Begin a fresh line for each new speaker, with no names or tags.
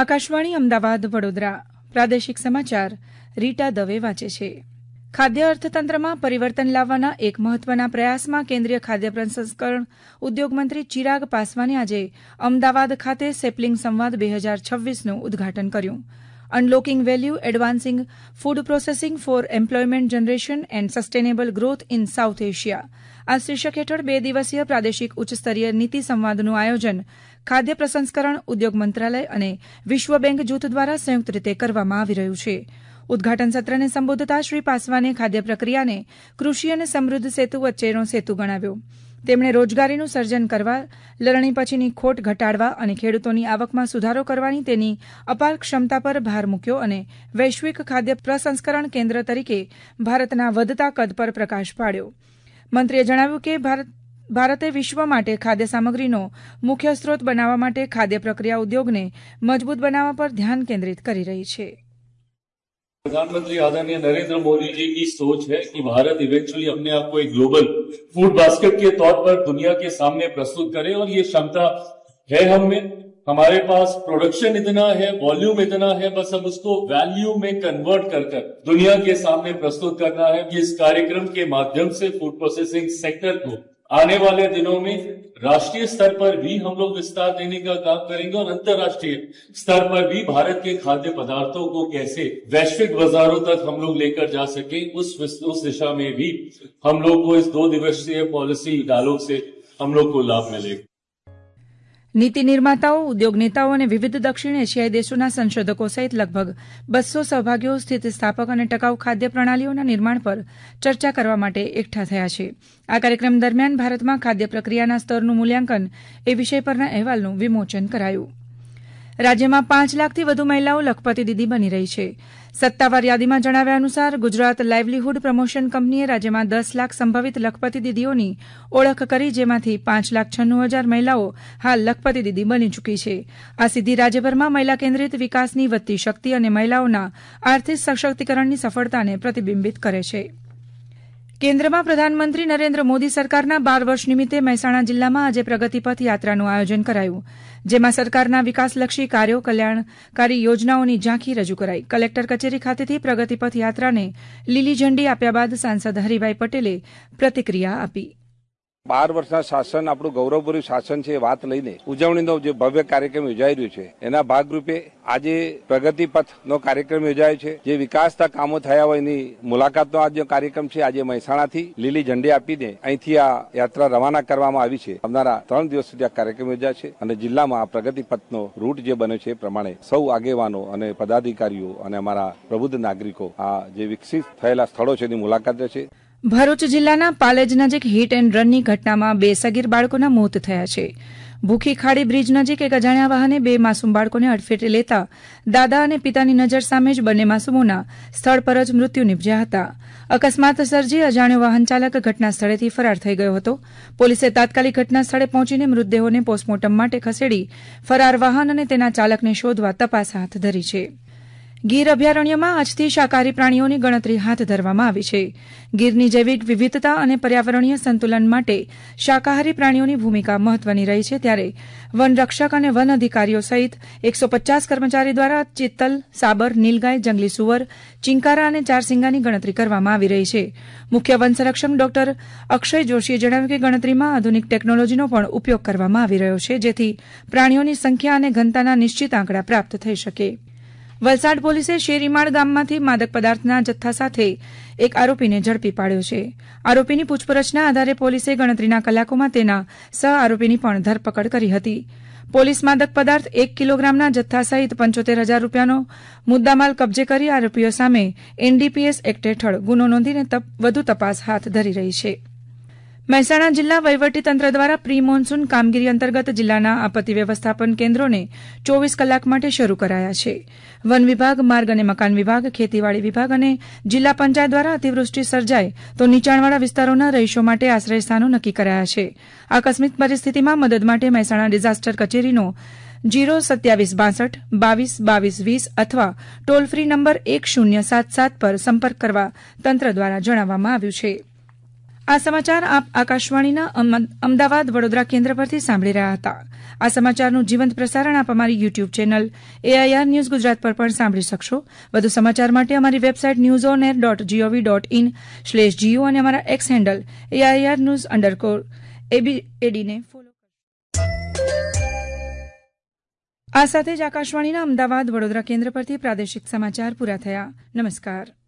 આકાશવાણી અમદાવાદ વડોદરા પ્રાદેશિક સમાચાર રીટા દવે વાંચે છે. ખાદ્ય અર્થતંત્રમાં પરિવર્તન લાવવાના એક મહત્વના પ્રયાસમાં કેન્દ્રીય ખાદ્ય પ્રસંસ્કરણ ઉદ્યોગ મંત્રી ચિરાગ પાસવાને આજે અમદાવાદ ખાતે સેપલિંગ સંવાદ 2026નું ઉદઘાટન કર્યું. Unlocking value advancing food processing for employment generation and sustainable growth in South Asia આ શીર્ષક હેઠળ 2 દિવસીય પ્રાદેશિક ઉચ્ચસ્તરીય નીતિ સંવાદનું આયોજન ખાદ્ય પ્રસંસ્કરણ ઉદ્યોગ મંત્રાલય અને વિશ્વ બેંક જૂથ દ્વારા સંયુક્ત રીતે કરવામાં આવી રહ્યું છે. ઉદઘાટન સત્રને સંબોધતા શ્રી પાસવાને ખાદ્ય પ્રક્રિયાને કૃષિ અને સમૃદ્ધ સેતુ વચ્ચેનો સેતુ ગણાવ્યો. તેમણે રોજગારીનું સર્જન કરવા, લણણી પછીની ખોટ ઘટાડવા અને ખેડૂતોની આવકમાં સુધારો કરવાની તેની અપાર ક્ષમતા પર ભાર મૂક્યો અને વૈશ્વિક ખાદ્ય પ્રસંસ્કરણ કેન્દ્ર તરીકે ભારતના વધતા કદ પર પ્રકાશ પાડ્યો. મંત્રીએ જણાવ્યું કે ભારતે વિશ્વ માટે ખાદ્ય સામગ્રીનો મુખ્ય સ્ત્રોત બનાવવા માટે ખાદ્ય પ્રક્રિયા ઉદ્યોગને મજબૂત બનાવવા પર ધ્યાન કેન્દ્રિત કરી રહી છે.
प्रधानमंत्री आदरणीय नरेंद्र मोदी जी की सोच है कि भारत इवेंचुअली अपने आप को एक ग्लोबल फूड बास्केट के तौर पर दुनिया के सामने प्रस्तुत करे और ये क्षमता है हम में. हमारे पास प्रोडक्शन इतना है, वॉल्यूम इतना है, बस हम उसको वैल्यू में कन्वर्ट कर दुनिया के सामने प्रस्तुत करना है. इस कार्यक्रम के माध्यम से फूड प्रोसेसिंग सेक्टर को आने वाले दिनों में राष्ट्रीय स्तर पर भी हम लोग विस्तार देने का काम करेंगे और अंतर्राष्ट्रीय स्तर पर भी भारत के खाद्य पदार्थों को कैसे वैश्विक बाजारों तक हम लोग लेकर जा सके उस दिशा में भी हम लोग को इस 2 दिवसीय पॉलिसी डायलॉग से हम लोग को लाभ मिलेगा.
નીતિ નિર્માતાઓ, ઉદ્યોગ નેતાઓ અને વિવિધ દક્ષિણ એશિયાઈ દેશોના સંશોધકો સહિત લગભગ 200 સહભાગીઓ સ્થિતિસ્થાપક અને ટકાઉ ખાદ્ય પ્રણાલીઓના નિર્માણ પર ચર્ચા કરવા માટે એકઠા થયા છે. આ કાર્યક્રમ દરમિયાન ભારતમાં ખાદ્ય પ્રક્રિયાના સ્તરનું મૂલ્યાંકન એ વિષય પરના અહેવાલનું વિમોચન કરાયું. રાજ્યમાં 5 લાખથી વધુ મહિલાઓ લખપતિ દીદી બની રહી છે. સત્તાવાર યાદીમાં જણાવ્યા અનુસાર ગુજરાત લાઇવલીહુડ પ્રમોશન કંપનીએ રાજ્યમાં 10 લાખ સંભવિત લખપતિ દીદીઓની ઓળખ કરી, જેમાંથી 5,96,000 મહિલાઓ હાલ લખપતિ દીદી બની ચૂકી છે. આ સિદ્ધિ રાજ્યભરમાં મહિલા કેન્દ્રિત વિકાસની વધતી શક્તિ અને મહિલાઓના આર્થિક સશક્તિકરણની સફળતાને પ્રતિબિંબિત કરે છે. કેન્દ્રમાં પ્રધાનમંત્રી નરેન્દ્ર મોદી સરકારના 12 વર્ષ નિમિત્તે મહેસાણા જિલ્લામાં આજે પ્રગતિપથ યાત્રાનું આયોજન કરાયું, જેમાં સરકારના વિકાસલક્ષી કાર્યો, કલ્યાણકારી યોજનાઓની ઝાંખી રજૂ કરાઈ. કલેક્ટર કચેરી ખાતેથી પ્રગતિપથ યાત્રાને લીલી ઝંડી આપ્યા બાદ સાંસદ હરિભાઈ પટેલે પ્રતિક્રિયા આપી.
12 વર્ષના શાસન આપણું ગૌરવભર્યું શાસન છે એ વાત લઈને ઉજવણીનો જે ભવ્ય કાર્યક્રમ યોજાઈ રહ્યો છે એના ભાગરૂપે આજે પ્રગતિપથનો કાર્યક્રમ યોજાયો છે. જે વિકાસના કામો થયા હોય એની મુલાકાતનો આ જે કાર્યક્રમ છે આજે મહેસાણાથી લીલી ઝંડી આપીને અહીંથી આ યાત્રા રવાના કરવામાં આવી છે. આવનારા 3 દિવસ સુધી આ કાર્યક્રમ યોજાય છે અને જિલ્લામાં આ પ્રગતિપથનો રૂટ જે બન્યો છે એ પ્રમાણે સૌ આગેવાનો અને પદાધિકારીઓ અને અમારા પ્રબુદ્ધ નાગરિકો આ જે વિકસિત થયેલા સ્થળો છે એની મુલાકાત લેશે.
ભરૂચ જિલ્લાના પાલેજ નજીક હિટ એન્ડ રનની ઘટનામાં 2 સગીર બાળકોના મોત થયા છે. ભૂખી ખાડી બ્રિજ નજીક એક અજાણ્યા વાહને 2 માસૂમ બાળકોને અડફેટે લેતા દાદા અને પિતાની નજર સામે જ બંને માસૂમોના સ્થળ પર જ મૃત્યુ નિપજ્યા હતા. અકસ્માત સર્જી અજાણ્યો વાહન ચાલક ઘટના સ્થળેથી ફરાર થઈ ગયો હતો. પોલીસે તાત્કાલિક ઘટના સ્થળે પહોંચીને મૃતદેહોને પોસ્ટમોર્ટમ માટે ખસેડી ફરાર વાહન અને તેના ચાલકને શોધવા તપાસ હાથ ધરી છે. ગીર અભયારણ્યમાં આજથી શાકાહારી પ્રાણીઓની ગણતરી હાથ ધરવામાં આવી છે. ગીરની જૈવિક વિવિધતા અને પર્યાવરણીય સંતુલન માટે શાકાહારી પ્રાણીઓની ભૂમિકા મહત્વની રહી છે, ત્યારે વનરક્ષક અને વન અધિકારીઓ સહિત 150 કર્મચારી દ્વારા ચિત્તલ, સાબર, નીલગાય, જંગલી સુવર, ચિંકારા અને ચારસિંગાની ગણતરી કરવામાં આવી રહી છે. મુખ્ય વન સંરક્ષક ડોક્ટર અક્ષય જોશીએ જણાવ્યું કે ગણતરીમાં આધુનિક ટેકનોલોજીનો પણ ઉપયોગ કરવામાં આવી રહ્યો છે, જેથી પ્રાણીઓની સંખ્યા અને ઘનતાના નિશ્ચિત આંકડા પ્રાપ્ત થઈ શકે. વલસાડ પોલીસે શેરીમાળ ગામમાંથી માદક પદાર્થના જથ્થા સાથે એક આરોપીને ઝડપી પાડ્યો છે. આરોપીની પૂછપરછના આધારે પોલીસે ગણતરીના કલાકોમાં તેના સહ આરોપીની પણ ધરપકડ કરી હતી. પોલીસ માદક પદાર્થ 1 કિલોગ્રામના જથ્થા સહિત 75,000 રૂપિયાનો મુદ્દામાલ કબજે કરી આરોપીઓ સામે એનડીપીએસ એક્ટ હેઠળ ગુનો નોંધીને વધુ તપાસ હાથ ધરી રહી છે. મહેસાણા જિલ્લા વહીવટીતંત્ર દ્વારા પ્રી મોન્સૂન કામગીરી અંતર્ગત જિલ્લાના આપત્તિ વ્યવસ્થાપન કેન્દ્રોને 24 કલાક માટે શરૂ કરાયા છે. વન વિભાગ, માર્ગ અને મકાન વિભાગ, ખેતીવાડી વિભાગ અને જિલ્લા પંચાયત દ્વારા અતિવૃષ્ટિ સર્જાય તો નીચાણવાળા વિસ્તારોના રહીશો માટે આશ્રયસ્થાનો નક્કી કરાયા છે. આકસ્મિક પરિસ્થિતિમાં મદદ માટે મહેસાણા ડિઝાસ્ટર કચેરીનો 02762 22 22 20 અથવા ટોલ ફ્રી નંબર 1077 પર સંપર્ક કરવા તંત્ર દ્વારા જણાવવામાં આવ્યું છે. આ સમાચાર આપ આકાશવાણીના અમદાવાદ વડોદરા કેન્દ્ર પરથી સાંભળી રહ્યા હતા. આ સમાચારનું જીવંત પ્રસારણ આપ અમારી YouTube channel AIR news Gujarat પર પણ સાંભળી શકશો. વધુ સમાચાર માટે અમારી વેબસાઇટ newsonair.gov.in/geo અને અમારા એક્સ હેન્ડલ AIR_news_AD ને ફોલો. આ સાથે જ આકાશવાણીના અમદાવાદ વડોદરા કેન્દ્ર પરથી પ્રાદેશિક સમાચાર પૂરા થયા. નમસ્કાર.